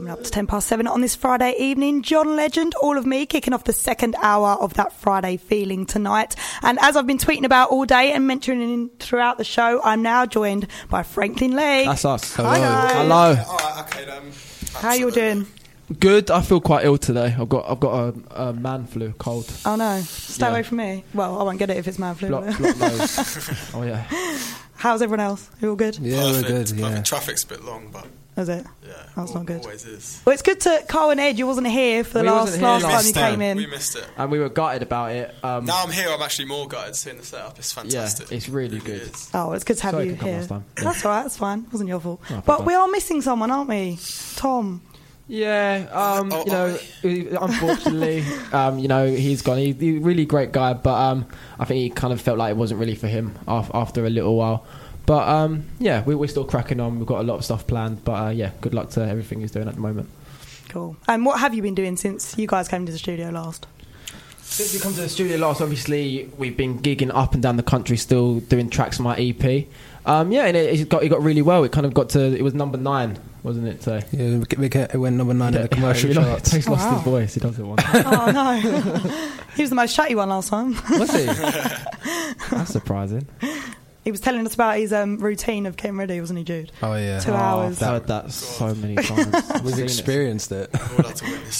Coming up to 7:10 on this Friday evening, John Legend, All of Me, kicking off the second hour of that Friday feeling tonight. And as I've been tweeting about all day and mentioning throughout the show, I'm now joined by Franklin Lee. That's us. Hello. Hello. All right, okay then. How you doing? Good. I feel quite ill today. I've got a man flu, cold. Oh no, stay away from me. Well, I won't get it if it's man flu. Block nose. Oh yeah. How's everyone else? You all good? Yeah, Perfect. we're good. Yeah. Traffic's a bit long, but Is it? yeah, That's not good. Always is. Well, it's good to Carl and Ed. You wasn't here for the We last wasn't here time last you time. came in. We missed it. And we were gutted about it. Now I'm here. I'm actually more gutted seeing the setup. It's fantastic. Yeah, it's really It good. is. Oh, it's good to have Sorry I you couldn't come here. last time. Yeah. That's all right. That's fine. It wasn't your fault. Oh, But fine. we are missing someone, aren't we? Tom. Yeah, unfortunately, he's gone. He's a really great guy, but I think he kind of felt like it wasn't really for him after a little while. But yeah, we're still cracking on. We've got a lot of stuff planned, but yeah, good luck to everything he's doing at the moment. Cool. And what have you been doing since you guys came to the studio last? Since we come to the studio last, obviously we've been gigging up and down the country, still doing tracks for my EP. Yeah, and it got really well. It kind of got to, it was number 9, wasn't it? So Yeah, it went number 9 in the commercial charts. He's lost wow. his voice. He does it once. Oh no, he was the most chatty one last time. Was he? That's surprising. He was telling us about his routine of getting ready, wasn't he, Jude? Oh yeah, 2 hours. I've heard that so many times. we've experienced it. We'll have to witness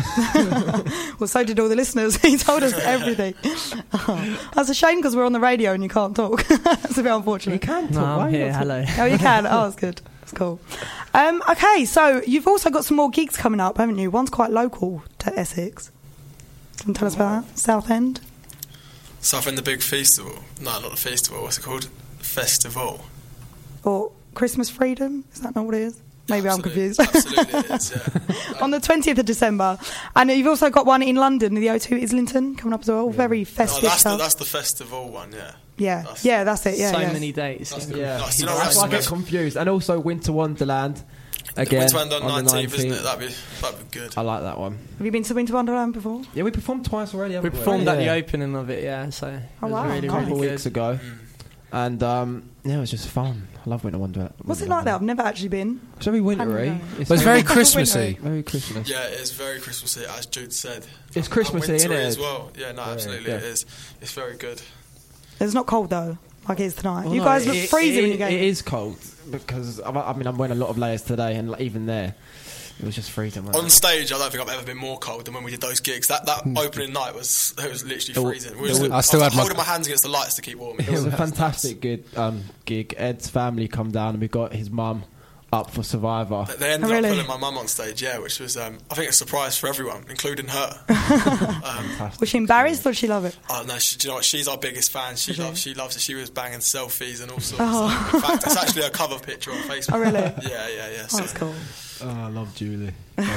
that. Well, so did all the listeners. He told us everything. Oh, that's a shame because we're on the radio and you can't talk. That's a bit unfortunate. You can talk. No, Why I'm you here. not Hello. Oh, you can. Oh, that's good. That's cool. Okay, so you've also got some more gigs coming up, haven't you? One's quite local to Essex. Can you tell us about that? Southend? Southend, the big festival. No, not the festival. What's it called? Festival. Or Christmas Freedom? Is that not what it is? Maybe I'm confused. Absolutely, it is. Yeah. On the 20th of December. And you've also got one in London, the O2 Islington, coming up as well. Very festive Oh, stuff. that's the festival one. Yeah. Yeah, that's it. Yeah, So yeah. many dates. Yeah, Nice. You know, that's why I get Smith- confused. And also Winter Wonderland again Winter Wonderland on the 19th, 19th. isn't it? That'd be good. I like that one. Have you been to Winter Wonderland before? Yeah, we performed twice already. We haven't performed at the Yeah. opening of it, yeah. So it Oh, was wow. really, A a really couple good. weeks ago. And yeah, it was just fun. I love Winter Wonderland. What's it like there? I've never actually been. It's very wintry. I But it's very Christmassy. very Christmas. Yeah, it is very Christmassy, as Jude said. It's Christmassy, And isn't wintry it? as well. Yeah, no, absolutely, yeah. it is. It's very good. It's not cold though, like it is tonight. Well, you no, guys look freezing when you It go. is cold because I mean I'm wearing a lot of layers today, and like, even there, it was just freezing. wasn't On it? stage, I don't think I've ever been more cold than when we did those gigs. That opening night was literally freezing. I still had my- holding my hands against the lights to keep warm. It was a fantastic good gig. Ed's family come down, and we got his mum up for Survivor. They ended Really? up pulling my mum on stage, yeah, which was I think a surprise for everyone, including her. Was she embarrassed or did she love it? Oh no, do you know what? She's our biggest fan. She loves it. She was banging selfies and all sorts. Oh. In fact, it's actually a cover picture on Facebook. Oh, really? Yeah. Oh, that's cool. Oh, I love Julie.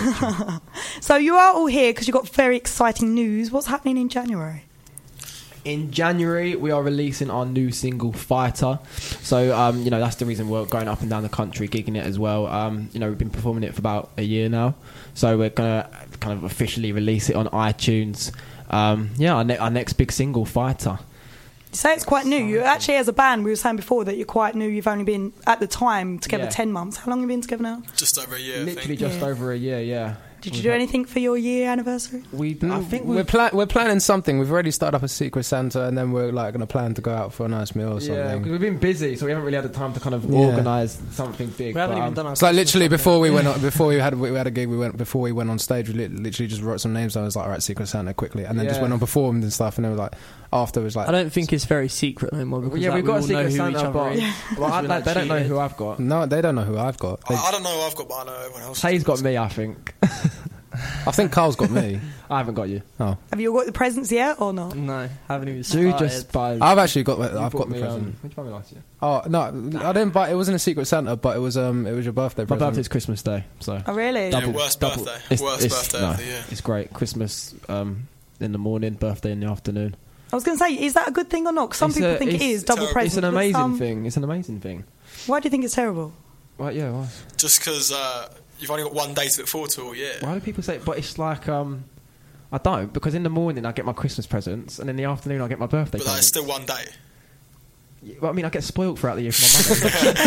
So you are all here because you've got very exciting news. What's happening in January? In January, we are releasing our new single, Fighter. So, that's the reason we're going up and down the country, gigging it as well. We've been performing it for about a year now. So we're going to kind of officially release it on iTunes. Our next big single, Fighter. You say it's quite new. You actually, as a band, we were saying before that you're quite new. You've only been, at the time, together 10 months. How long have you been together now? Just over a year. Literally I think. just over a year, yeah. Did you do anything for your year anniversary? I think we're planning something. We've already started up a Secret Santa, and then we're like going to plan to go out for a nice meal or something. Yeah, because we've been busy, so we haven't really had the time to kind of Yeah. organise something big. We haven't but, even done our It's like literally Christmas before we went on, before we had a gig. Before we went on stage. We literally just wrote some names down. I was like, all right, Secret Santa quickly, and then just Yeah. went on performed and stuff. And then like after it was like, I don't think it's very secret anymore because yeah, like, we've got a we all know Secret who each Santa, other but is. well, We're, like, they don't know cheated. who I've got. no, they don't know who I've got. I don't know who I've got, but I know everyone else. Hayes got me, I think. I think Carl's got me. I haven't got you. Oh, Have you all got the presents yet or not? No, haven't even You started. just buy. I've actually got. you I've got bought the me, present. Which buy me last year? Oh no, I didn't buy. It wasn't a Secret Santa, but it was your birthday My present. birthday's Christmas Day, so. Oh, really? Yeah, worst birthday. Worst birthday of the year. It's great. Christmas in the morning, birthday in the afternoon. I was going to say, is that a good thing or not? 'Cause some people think it is double presents. It's an but amazing some- thing. It's an amazing thing. Why do you think it's terrible? Well, yeah. Why? Just because you've only got one day to look forward to all year. Why do people say? But it's like I don't, because in the morning I get my Christmas presents, and in the afternoon I get my birthday But that's presents. still one day. Well, I mean, I get spoiled throughout the year from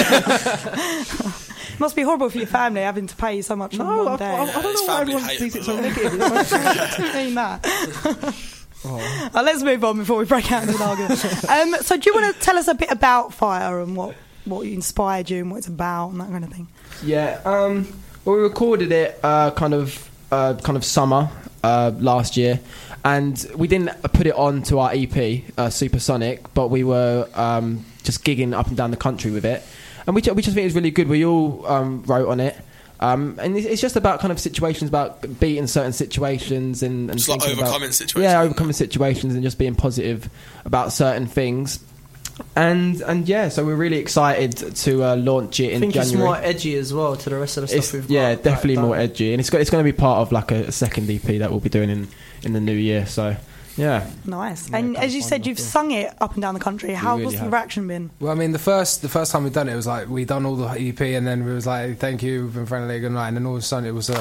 my mum. It must be horrible for your family having to pay you so much on one day. I don't his know why family everyone hate sees it, it so but- negative. I didn't mean that. Let's move on before we break out into an argument. So do you want to tell us a bit about Fire and what inspired you and what it's about and that kind of thing? Yeah, well, we recorded it kind of summer last year, and we didn't put it on to our EP, Supersonic, but we were just gigging up and down the country with it, and we just think it was really good. We all wrote on it. And it's just about kind of situations, about beating certain situations and Just like thinking overcoming about, situations. Yeah, overcoming situations and just being positive about certain things. And yeah, so we're really excited to launch it in I think January. it's more edgy as well to the rest of the stuff we've got. Yeah, definitely like, more done. edgy, and it's going to be part of like a second EP that we'll be doing in the new year. So yeah, Nice. Yeah, And kind as you of said, fun, you've I feel. sung it up and down the country. How really was the have. reaction been? Well, I mean, the first time we done it was like we done all the EP, and then we was like, "Thank you, we've been friendly, good night." And then all of a sudden, it was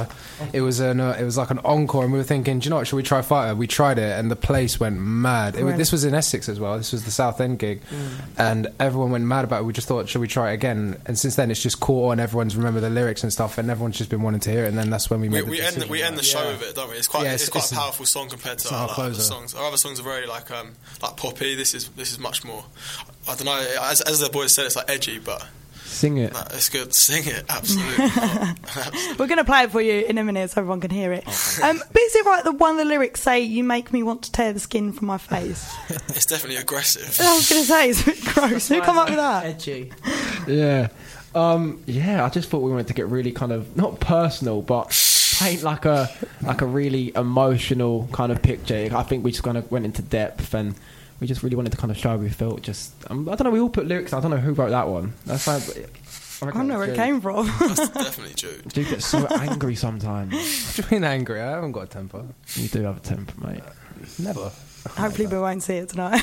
like an encore, and we were thinking, "Do you know what? Should we try Fighter?" We tried it, and the place went mad. Right. This was in Essex as well. This was the South End gig, and everyone went mad about it. We just thought, "Should we try it again?" And since then, it's just caught on. Everyone's remembered the lyrics and stuff, and everyone's just been wanting to hear it. And then that's when we made the decision. We end the show with it, don't we? It's quite Yeah, it's quite it's a powerful song compared to not our a other closer. songs. Our other songs are very like poppy. This is much more. I don't know. As the boys said, it's like edgy, but sing it. no, it's good. Sing it, absolutely. We're going to play it for you in a minute so everyone can hear it. But is it right that one of the lyrics say, "You make me want to tear the skin from my face"? It's definitely aggressive. I was going to say, it's a bit gross. Who come up with that? Edgy. Yeah, yeah. I just thought we wanted to get really kind of not personal, but paint like a really emotional kind of picture. I think we just kind of went into depth, and we just really wanted to kind of show how we felt. Just I don't know. We all put lyrics. I don't know who wrote that one. That's like, I don't know where it came from. That's definitely Jude. Dude gets so angry sometimes. What do you mean angry? I haven't got a temper. You do have a temper, mate. Never. Hopefully we won't see it tonight.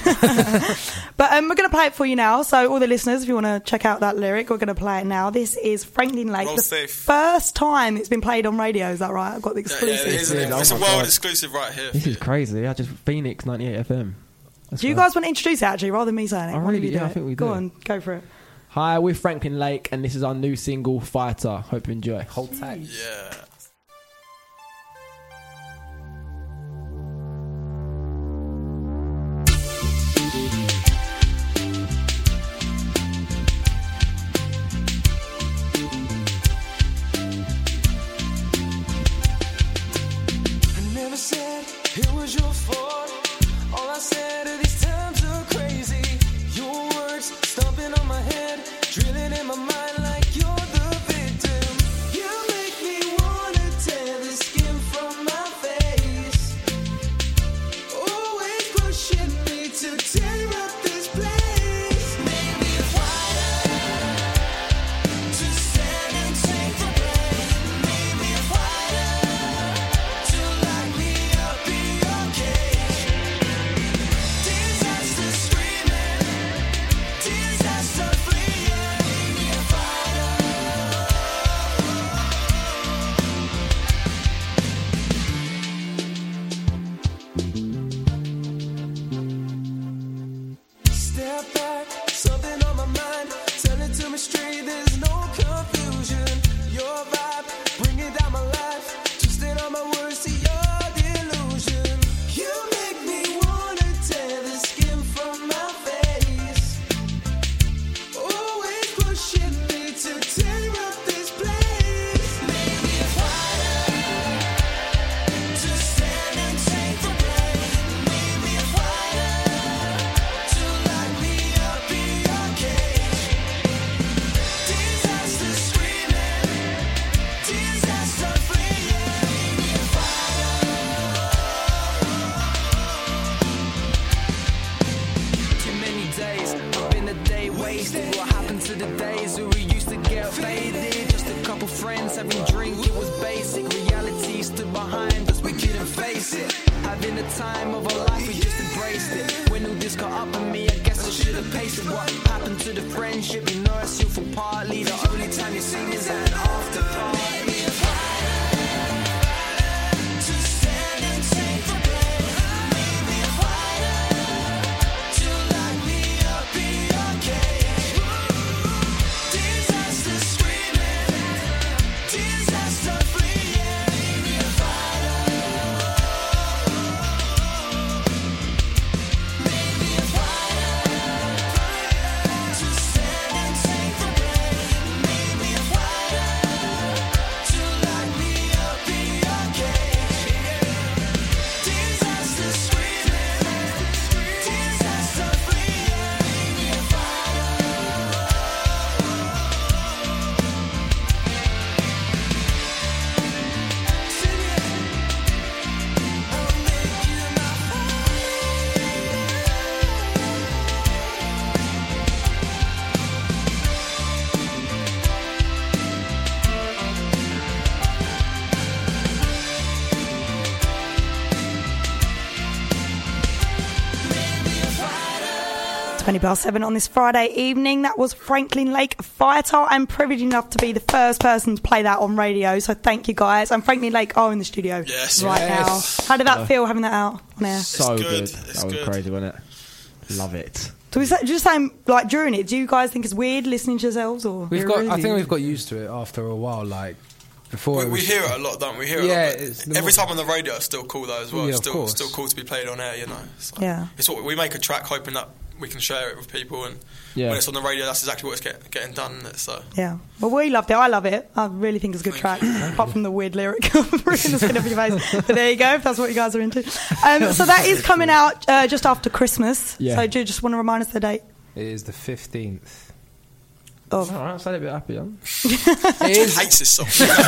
But we're going to play it for you now. So all the listeners, if you want to check out that lyric, we're going to play it now. This is Franklin Lake. Roll The safe. first time it's been played on radio. Is that right? I've got the Yeah, exclusive. it is. Oh It's a my world God. exclusive right here. This is crazy. I just Phoenix 98 FM. That's Do you right. guys want to introduce it actually, rather than me saying it? I One of really- you yeah, do I it. think we Go do. on, go for it. Hi, we're Franklin Lake, and this is our new single, Fighter. Hope you enjoy. Hold tight. Yeah. I never said it was your fault. All I said are these times are crazy. Your words stomping on my head, drilling in my mind like you're the victim. You make me wanna tear the skin from my face. Always pushing me to tear up this place. Make me a fighter to stand and take the blame. Make me a fighter to lock me up in your cage. Disaster screaming, disaster fleeing. Make me a fighter. Step back, something on my mind. Tell it to me straight, there's no confusion. Your vibe, bring it down my life. Twisting all my words to your delusion. You make me wanna tear the skin from my face. Always pushing me to tear up this place. Make me a fighter to stand and take the blame. Make me a fighter to lock me up in your cage. Disaster screaming, disaster fleeing. Make me a fighter. Too many days, I've been a day wasted. What happened to the days where we used to get faded? Just a couple friends having drink, it was basic. Reality stood behind us, we couldn't face it. Having the time of our life, we just embraced it. When all this caught up on me, I guess I should have paced it. What happened to the friendship? You know it's you for partly. The only time you see me is at an after party. To stand and take the blame. Make me a fighter to lock me up in your 7 on this Friday evening. That was Franklin Lake Fighter. I'm privileged enough to be the first person to play that on radio, so thank you guys. And Franklin Lake are in the studio Yes. right Yes. now. How did that feel having that out on air? So It's good. good. That It's was good. crazy, wasn't it? Love it. So is that just saying, like during it, do you guys think it's weird listening to yourselves, or I think we've got used to it after a while. Like before, We hear it a lot, don't we? We hear it Yeah, a lot. it's But the every more- time on the radio, it's still cool though as well. Yeah, It's of still course. cool to be played on air. It's like, Yeah. It's what we make a track, hoping that we can share it with people, and Yeah. when it's on the radio, that's exactly what's getting done. Isn't it? So Yeah, well, we loved it. I love it. I really think it's a good track, apart from the weird lyric of "Ruin the skin of your face." But there you go, if that's what you guys are into. So that is coming out just after Christmas. Yeah. So do you just want to remind us the date? It is the 15th. Oh, All right, sound a bit happy, then. It he is. hates this song.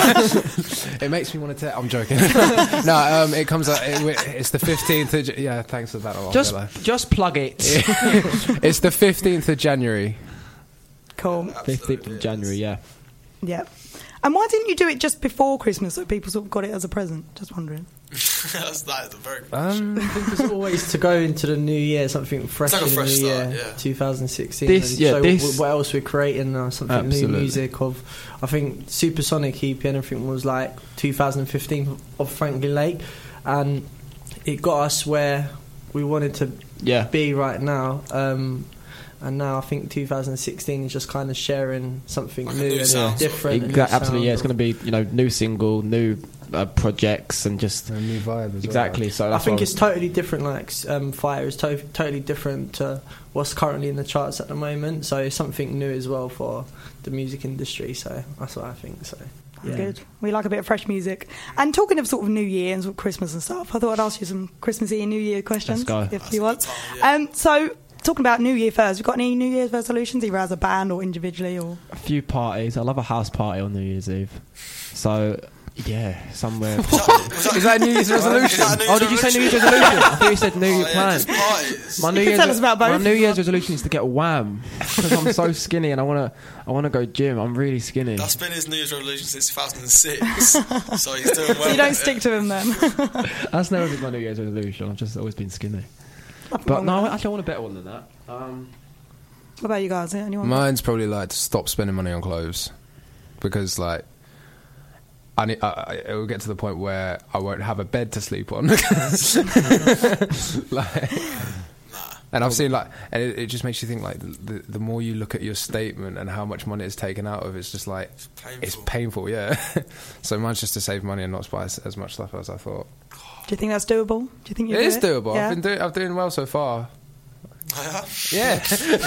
It makes me want to. I'm joking. No, it comes out. It's the 15th. Yeah, thanks for that. Just plug it. It's the 15th of January. cool. 15th of January, yeah. Yeah. And why didn't you do it just before Christmas so people sort of got it as a present? Just wondering. That is a very good I think it's always to go into the new year, something fresh like a in the fresh new start, year, yeah. 2016. This- and yeah, show this- what else we're creating, something Absolutely. new music of. I think Supersonic EP and everything was like 2015 of Franklin Lake, and it got us where we wanted to Yeah. be right now. And now I think 2016 is just kind of sharing something Like a new new and sound, different. a new Absolutely, yeah. It's sound. going to be, new single, new projects, and just A new vibe as exactly. So I that's think what it's totally different. Like Fire is totally different to what's currently in the charts at the moment. So it's something new as well for the music industry. So that's what I think. So yeah. Good. We like a bit of fresh music. And talking of sort of New Year and sort of Christmas and stuff, I thought I'd ask you some Christmassy and New Year questions, Let's go. if you want. yeah. So talking about New Year first, have you got any New Year's resolutions, either as a band or individually? Or a few parties. I love a house party on New Year's Eve. So yeah, somewhere. Is that a New Year's resolution? Oh, did you say New Year's resolution? I thought you said New Year plan. just parties. My New You can Year's, tell us about both. my New Year's resolution is to get wham because I'm so skinny and I wanna go gym. I'm really skinny. That's been his New Year's resolution since 2006. So he's doing well. so you don't with stick it. to him then? That's never been my New Year's resolution. I've just always been skinny. Nothing But wrong no, with that. actually, I want a better one than that. What about you guys? Yeah, anyone? Mine's probably like to stop spending money on clothes because like it will get to the point where I won't have a bed to sleep on. Like, and I've seen like, and it just makes you think like the more you look at your statement and how much money it's taken out of, it's just like it's painful. Yeah. So mine's just to save money and not buy as much stuff as I thought. Do you think that's doable? Do you think you It do is doable. Yeah. I'm doing well so far. Yeah.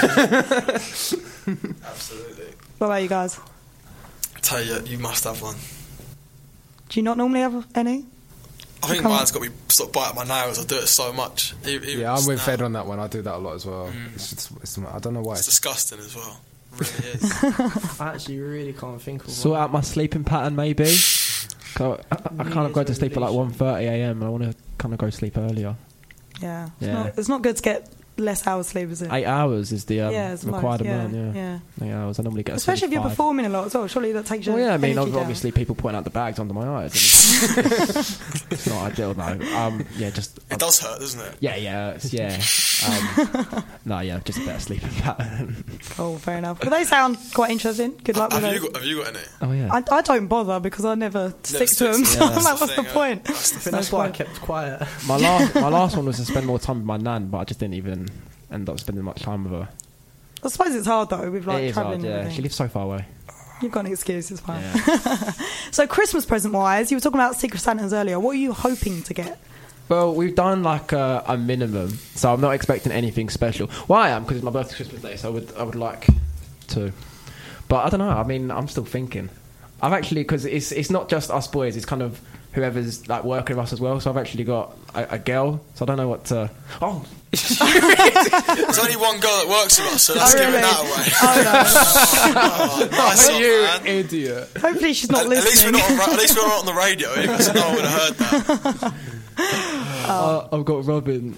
Absolutely. What about you guys? I tell you must have one. Do you not normally have any? I think Come on. mine's got me sort of biting my nails. I do it so much. Even Yeah, I'm with now. Fed on that one. I do that a lot as well. I don't know why. It's disgusting as well. It really is. I actually really can't think of Sort one. out my sleeping pattern, maybe. So I kind of go to sleep at like 1:30 a.m. and I want to kind of go sleep earlier. Yeah. Yeah. It's not good to get less hours sleep, is it? 8 hours is the it's required most, amount. yeah. 8 hours. I normally get. Especially if you're 75. performing a lot as well. Surely that takes your Well, yeah, I mean, energy down. obviously people pointing out the bags under my eyes. It's not ideal, though. Yeah, just. It does hurt, doesn't it? Yeah. No, yeah, just a better sleeping pattern. Cool, fair enough. But they sound quite interesting. Good luck with Have those. you got any? Oh yeah. I don't bother because I never stick to them. sticks. So Yeah. I'm like, what's That's the the thing, point? that's the I think that's why I kept quiet. My last one was to spend more time with my nan, but I just didn't even end up spending much time with her. I suppose it's hard though with It like is travelling. hard, and yeah. everything. She lives so far away. You've got an excuse, it's fine. Yeah. So Christmas present wise, you were talking about Secret Santas earlier. What are you hoping to get? Well, we've done like a minimum, so I'm not expecting anything special. Well, I am because it's my birthday, Christmas Day, so I would like to. But I don't know. I mean, I'm still thinking. I've actually, because it's not just us boys. It's kind of whoever's like working with us as well. So I've actually got a girl. So I don't know what to. Oh, There's only one girl that works with us, so that's Oh, giving really? that away. Oh, Oh, nice one, man. idiot. no. Hopefully she's not At least listening. we're not on the radio, because no one would have heard that. I've got Robin.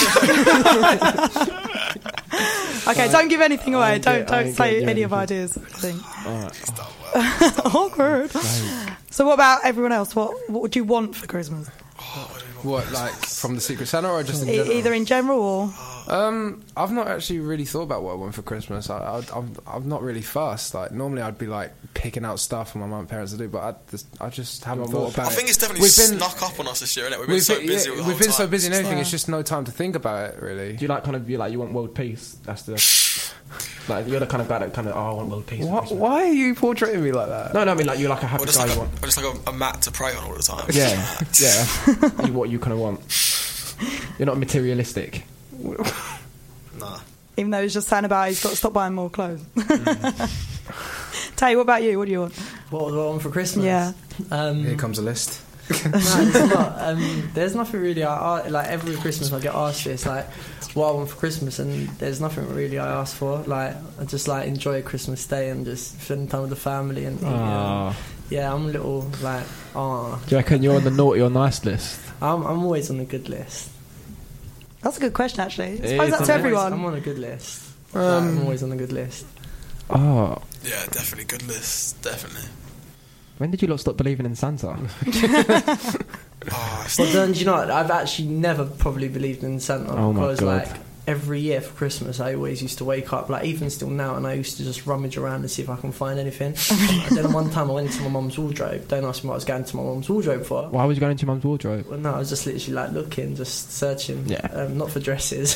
Okay, don't give anything away. I ain't Don't getting say any anything. of our ideas. I think. He's done well. Awkward. So what about everyone else? What would you want for Christmas? Oh, what do we want? What, like from the Secret Santa or just in general? Either in general or... I've not actually really thought about what I want for Christmas. I'm not really fussed. Like normally I'd be like picking out stuff for my mum and parents to do, but I just haven't thought about it. I think it's definitely snuck up on us this year, isn't it? We've been so busy. We've been so busy and everything. It's just no time to think about it, really. Do you like kind of you want world peace? That's the like you're the kind of guy that kind of I want world peace. Why are you portraying me like that? No, I mean like you're like a happy guy. Or just like a mat to pray on all the time. Yeah, yeah. What you kind of want. You're not materialistic. Nah. Even though he's just saying about he's got to stop buying more clothes. Tay, what about you? What do you want? What do I want for Christmas? Yeah. Here comes a list. No, it's not. There's nothing really. Like every Christmas I get asked this, like what I want for Christmas, and there's nothing really I ask for. Like I just like enjoy Christmas Day and just spend time with the family and yeah, I'm a little like Do you reckon you're on the naughty or nice list? I'm always on the good list. That's a good question, actually. I It suppose is, that's isn't it? everyone. I'm on a good list. I'm always on the good list. Oh, Yeah, definitely good list. Definitely. when did you lot stop believing in Santa? Well, then, do you know what? I've actually never probably believed in Santa Oh my because, God. like, every year for Christmas, I always used to wake up, like, even still now, and I used to just rummage around and see if I can find anything. And then one time I went into my mum's wardrobe. Don't ask me what I was going to my mum's wardrobe for. Why was you going into your mum's wardrobe? Well, no, I was just literally like looking, just searching. Yeah. Not for dresses.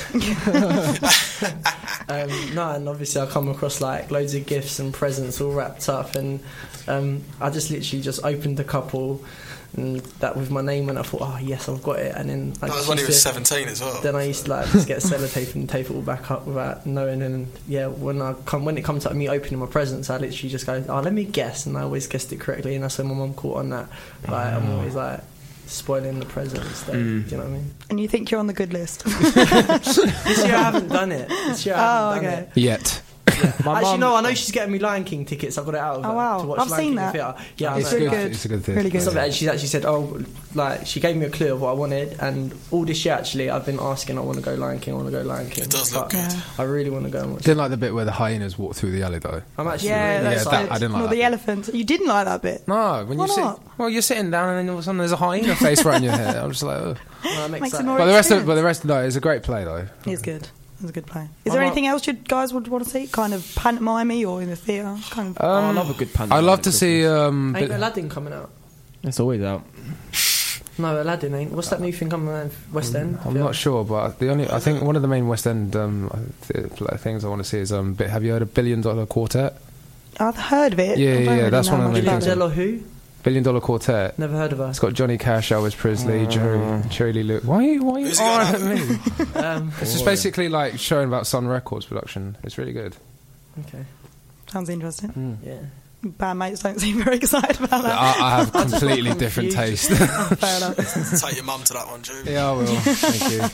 No, and obviously I come across like loads of gifts and presents all wrapped up, and I just literally just opened a couple, and that with my name, and I thought, oh yes, I've got it. And then I That was just when he used was to- 17 as well. Then I used to like just get sellotape and tape it all back up without knowing. And yeah, when it comes to me opening my presents, I literally just go, oh, let me guess, and I always guessed it correctly, and that's when my mum caught on that. Like I'm always like spoiling the presents. Do you know what I mean? And you think you're on the good list. This year I haven't done it. This year I haven't done it. Yet. Actually, no, I know she's getting me Lion King tickets. I got it out of her Oh, wow. to watch I've Lion seen King that. in the theatre. Yeah, It's I know. really good. It's a good thing. Really good. Something, and she's actually said, oh, like she gave me a clue of what I wanted, and all this year actually I've been asking, I want to go Lion King, I want to go Lion King. It does look But good. Yeah. I really want to go and watch it. Didn't like the bit where the hyenas walk through the alley though. I'm actually Yeah, really that's that- good. I didn't like Not that the bit. elephant. You didn't like that bit. No, when Why you sit, not? well, you're sitting down and then all of a sudden there's a hyena face right in your head. I'm just like, oh. No, I'm Makes it excited. more- But the rest, no, it's a great play though. It's good. It's a good play. Is there anything else you guys would want to see? Kind of pantomime or in the theatre? Kind of. I love a good pantomime. I'd love to see. Ain't Aladdin coming out? It's always out. No, Aladdin ain't. What's that new thing coming out? West End? I'm not sure, but I think one of the main West End things I want to see is have you heard of $1 Billion Quartet? I've heard of it. Yeah, I don't yeah, really that's know one of the much main about things. it. Jello who? $1 Billion Quartet. Never heard of her. It's got Johnny Cash, Elvis Presley, Jerry Lee Lewis. Why are you Who's he on at going me? It's just basically like showing about Sun Records production. It's really good. Okay. Sounds interesting. Yeah. Bandmates don't seem very excited about that. I have completely different taste. Fair enough. Take your mum to that one, Joe. Yeah, I will. Thank you.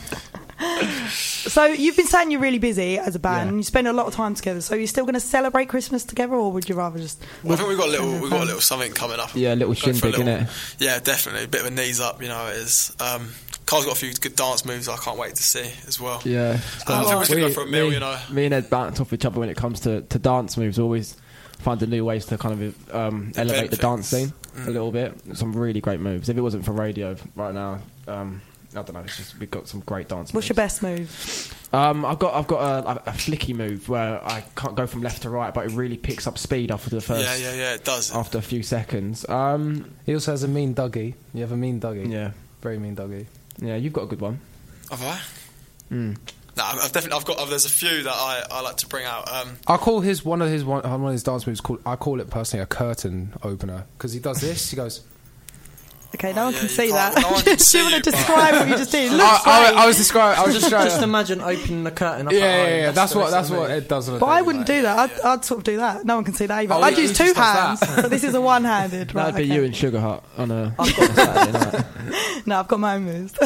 So you've been saying you're really busy as a band, Yeah. and you spend a lot of time together. So you're still going to celebrate Christmas together, or would you rather just? Well, I think we've got a little something coming up. Yeah, a little Go for shindig, innit? Yeah, definitely. A bit of a knees up, you know how it is. Carl's got a few good dance moves I can't wait to see as well. Yeah. I think we should go for a meal, you know. Me and Ed bounce off each other when it comes to dance moves. Always finding new ways to kind of elevate the dance scene a little bit. Some really great moves. If it wasn't for radio right now, I don't know. It's just we've got some great dance. What's moves. your best move? I've got a flicky move where I can't go from left to right, but it really picks up speed after the first. Yeah, it does. After a few seconds. He also has a mean Dougie. You have a mean Dougie. Yeah. Very mean Dougie. Yeah, you've got a good one. Have I? Mm. No, I've definitely. There's a few that I like to bring out. I call one of his dance moves. I call it personally a curtain opener because he does this. He goes. Okay, no one yeah, can you see can't- that. no one Do can see you want you, to but- describe what you just did? It looks I was describing. I was Just just imagine opening the curtain up. Yeah. That's the what rest of the move. it does. On a But I thing, wouldn't like. do that. I'd sort of do that. No one can see that either. Oh, I'd yeah, use he two just does hands, that. but this is a one-handed. Right, That'd be okay. you and Sugar Hut on a Saturday night. No, I've got my own moves.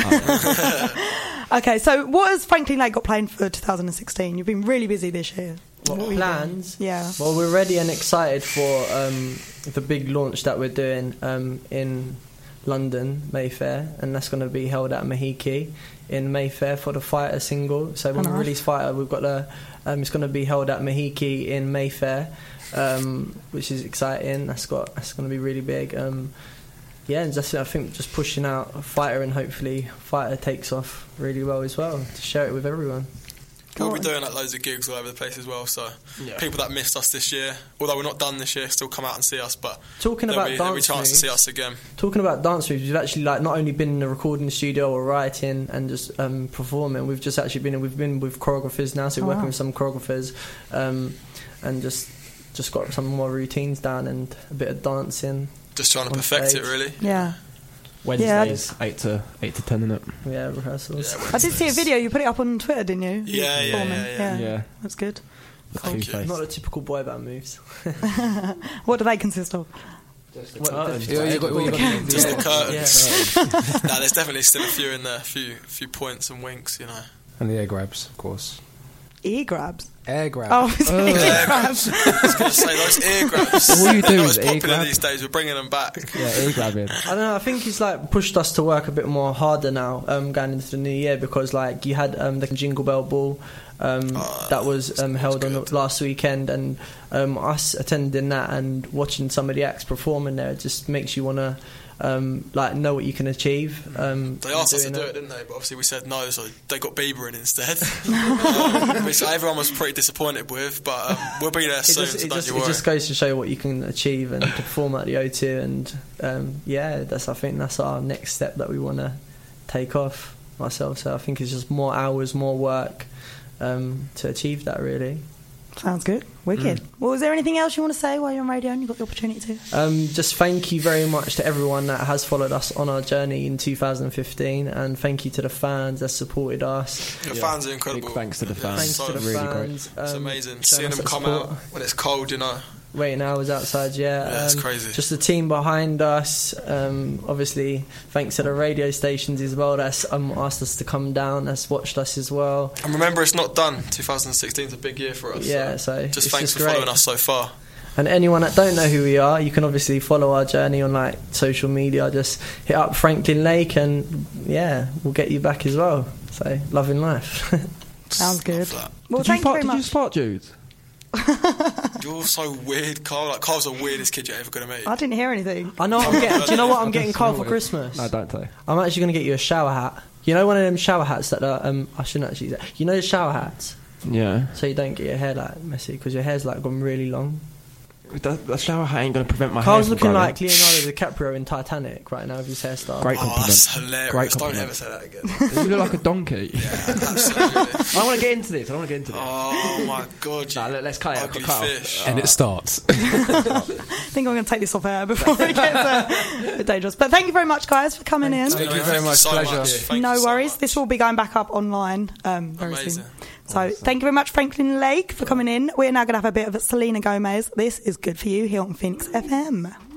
Okay, so what has Franklin Lake got planned for 2016? You've been really busy this year. What are you plans? doing? Yeah. Well, we're ready and excited for the big launch that we're doing in London, Mayfair, and that's going to be held at Mahiki in Mayfair for the Fighter single. So when we nice. release Fighter, we've got it's going to be held at Mahiki in Mayfair, which is exciting. That's going to be really big. yeah, and just I think just pushing out a Fighter, and hopefully Fighter takes off really well as well, to share it with everyone. We'll be doing like loads of gigs all over the place as well, so people that missed us this year, although we're not done this year, still come out and see us. But Talking about there'll be dance chance to moves, see us again. Talking about dance moves, we've actually like not only been in the recording studio or writing and just performing. We've just actually been with choreographers now, so we're working with some choreographers, and just got some more routines down and a bit of dancing. Just trying to on perfect stage. it, really. Yeah. Wednesdays, 8 to 10, isn't it? Yeah, rehearsals. Yeah, I did see a video. You put it up on Twitter, didn't you? Yeah. Yeah. That's good. Thank you. Not the typical boy band moves. What do they consist of? Just the curtains. Nah, there's definitely still a few in there, a few points and winks, you know. And the air grabs, of course. Ear grabs. Air grabs. Oh, it's ear grabs. I was going to say those ear grabs. All you do They're is not as ear popular grab. these days. We're bringing them back. Yeah, ear grabbing. I don't know. I think it's like pushed us to work a bit more harder now, going into the new year, because like you had the Jingle Bell Ball that was held on the last weekend, and us attending that and watching some of the acts performing there, it just makes you want to like know what you can achieve. They asked us to do it, didn't they? But obviously we said no, so they got Bieber in instead, which everyone was pretty disappointed with. But we'll be there soon, so don't you worry. It just goes to show what you can achieve and to perform at the O2, and I think that's our next step that we want to take off myself. So I think it's just more hours, more work to achieve that, really. Sounds good. Wicked. Well, is there anything else you want to say while you're on radio and you've got the opportunity to? Just thank you very much to everyone that has followed us on our journey in 2015, and thank you to the fans that supported us. The fans are incredible. Big thanks to the fans. Thanks so to the really fans. It's amazing. showing Seeing us them that come support. out when it's cold, you know. Waiting hours outside, Yeah, it's crazy. Just the team behind us. Obviously, thanks to the radio stations as well that's asked us to come down, that's watched us as well. And remember, it's not done. 2016 is a big year for us. Yeah, so just it's thanks just for great. following us so far. And anyone that don't know who we are, you can obviously follow our journey on like social media. Just hit up Franklin Lake, and we'll get you back as well. So, loving life. Sounds good. Love that. Well, Did you thank you very Did you much. spot Jude? You're so weird, Carl. Like, Carl's the weirdest kid you're ever going to meet. I didn't hear anything. I know what I'm getting. Do you know what I'm getting Carl for Christmas? No, don't tell. I'm actually going to get you a shower hat. You know, one of them shower hats that are, I shouldn't actually say. You know the shower hats? Yeah. So you don't get your hair like messy, because your hair's like gone really long. The shower hat ain't going to prevent my Carl's hair from looking growing. like Leonardo DiCaprio in Titanic right now with his hairstyle. Great Oh, compliment. that's hilarious. Great Don't compliment. ever say that again. You look like a donkey. Yeah, absolutely. I want to get into this. Oh my god, you Nah, let's cut it. ugly Cut it off. fish. And it starts. I think I'm going to take this off air before it gets a bit dangerous. But thank you very much, guys, for coming in. Thank you very much. so Pleasure. Thank No you so worries. much. This will be going back up online very Amazing. soon. So thank you very much, Franklin Lake, for coming in. We're now going to have a bit of Selena Gomez. This is Good For You here on Phoenix FM.